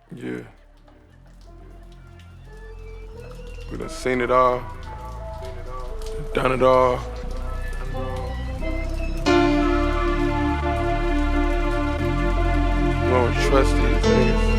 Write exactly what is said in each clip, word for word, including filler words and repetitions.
Yeah. We done seen it all, done it all. We don't trust these niggas.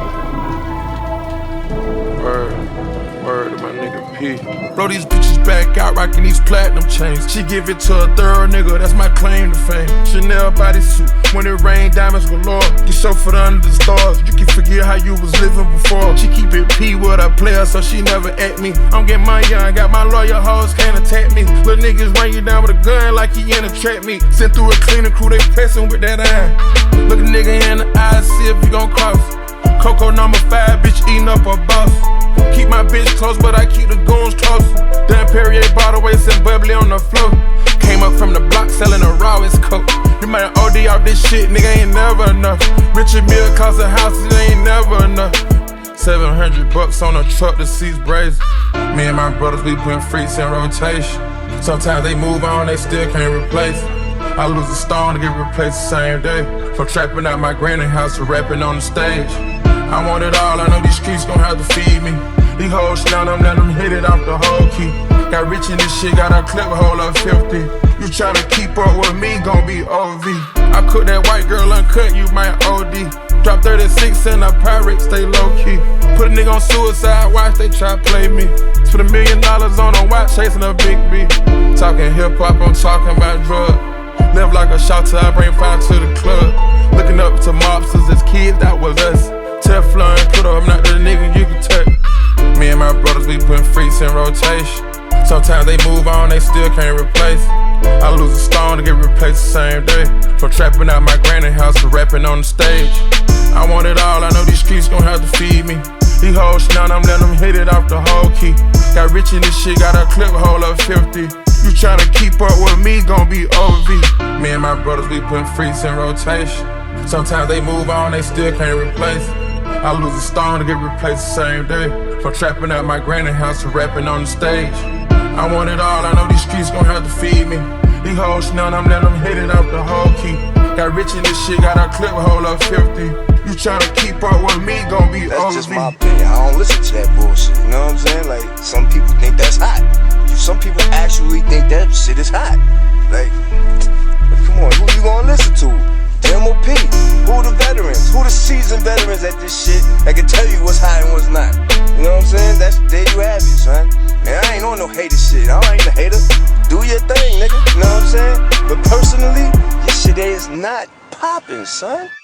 Word, word to my nigga P. Blow these bitches back out, rocking these platinum chains. She give it to a third nigga, that's my claim to fame. Chanel bodysuit, when it rain, diamonds galore. Get chauffeured under the stars, you can forget how you was living before. She keep it P with a player, so she never at me. I'm getting money, I got my lawyer, hoes can't attack me. Little niggas run you down with a gun like he in a trap me. Sent through a cleaner crew, they pressin' with that iron. Look a nigga in the eyes, see if he gon' cross. Coco number five, bitch eating up a boss. Keep my bitch close, but I keep the goons close. Damn Perrier bottle waist and bubbly on the floor. Came up from the block selling a rawest coke. You might O D off this shit, nigga, ain't never enough. Richard Mille cost a house, it ain't never enough. seven hundred bucks on a truck, the seats brazen. Me and my brothers, we putting freaks in rotation. Sometimes they move on, they still can't replace. I lose a stone to get replaced the same day. From trapping out my granny house to rapping on the stage. I want it all, I know these streets gon' have to feed me. These hoes down, I'm letting them hit it off the whole key. Got rich in this shit, got a clip hold up fifty. You tryna keep up with me, gon' be O V. I cook that white girl uncut, you might O D. Drop thirty-six in a pirate, stay low key. Put a nigga on suicide watch, they try play me. Spend a million dollars on a watch, chasing a big B. Talking hip hop, I'm talking about drugs. Live like a shot till I bring fire to the club. Looking up to mobsters as kids, that was us. Teflon, put up, I'm not the nigga you can touch. Me and my brothers, we putting freaks in rotation. Sometimes they move on, they still can't replace. I lose a stone to get replaced the same day. From trapping out my granny house to rapping on the stage. I want it all, I know these streets gon' have to feed me. These hoes down, I'm letting them hit it off the whole key. Got rich in this shit, got a clip hold up fifty. You tryna keep up with me, gon' be O V. Me and my brothers, we putting freaks in rotation. Sometimes they move on, they still can't replace. I lose a stone to get replaced the same day. From trapping out my granny house to rapping on the stage. I want it all, I know these streets gon' have to feed me. These hoes down, I'm letting them hit it off the whole key. Got rich in this shit, got a clip hold up fifty. You tryna keep up with me, gon' be O V. That's just my opinion, I don't listen to that bullshit, you know what I'm saying? Like, some people think that's hot. Some people actually think that shit is hot. Like, but come on, who you gonna listen to? M O P, who the veterans, who the seasoned veterans at this shit that can tell you what's hot and what's not. You know what I'm saying? That's, there you have it, son. Man, I ain't on no hater shit, I ain't a hater. Do your thing, nigga, you know what I'm saying? But personally, this shit is not popping, son.